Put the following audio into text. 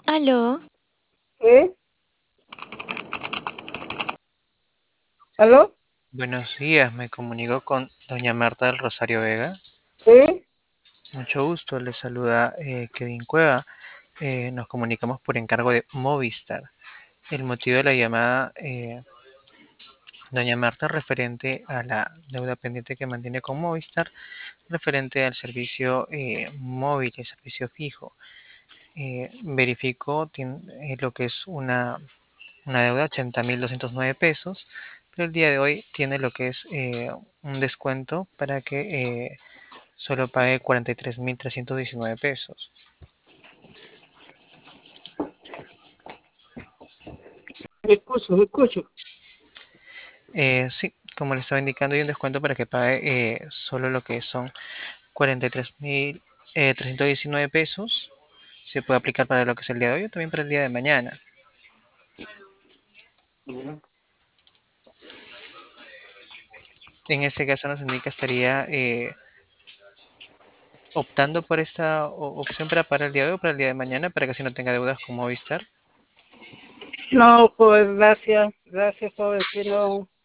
Aló, ¿Sí? ¿Aló? Buenos días, me comunico con doña Marta del Rosario Vega. ¿Sí? Mucho gusto, le saluda Kevin Cueva. Nos comunicamos por encargo de Movistar. El motivo de la llamada, doña Marta, referente a la deuda pendiente que mantiene con Movistar, referente al servicio móvil, el servicio fijo. Verificó lo que es una deuda de 80.209 pesos, pero el día de hoy tiene lo que es un descuento para que solo pagué 43.319 pesos. Me escucho. Sí, como le estaba indicando, hay un descuento para que pague solo lo que son 43.319 pesos. Se puede aplicar para lo que es el día de hoy o también para el día de mañana. Ya. En ese caso nos indica estaría optando por esta opción para el día de hoy o para el día de mañana para que así no tenga deudas con Movistar. No, joven, gracias, joven, que no.